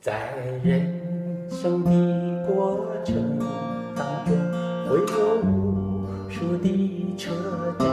在人生的过程当中，会有无数的车站，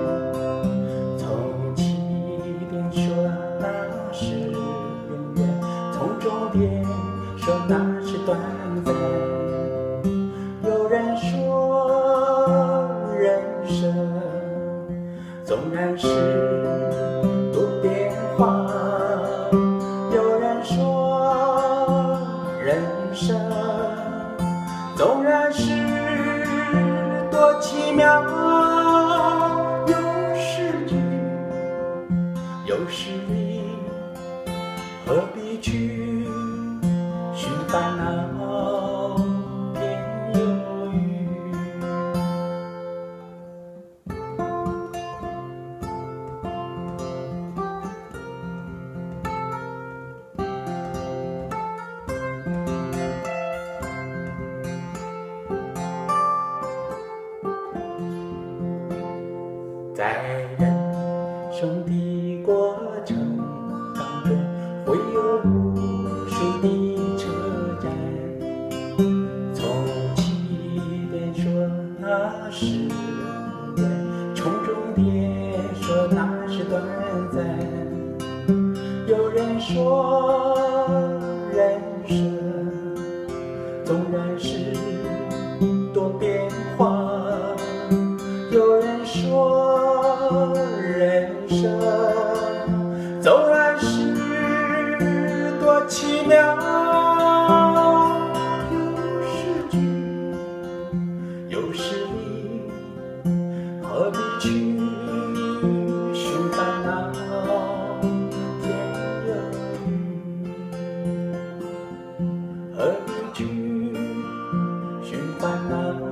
从起点说那是永远，从终点说那是短暂。有人说人生纵然是多变化，有人说人生纵然是多奇妙，有时聚有时离，何必去寻烦恼变忧郁。在人生的过程当中，会有无数的车站，从起点说那是永远，从终点说那是短暂。有人说人生纵然是多变化，有人说人生纵然是多奇妙，有时聚有时离，何必去寻烦恼添忧郁，何必去寻烦恼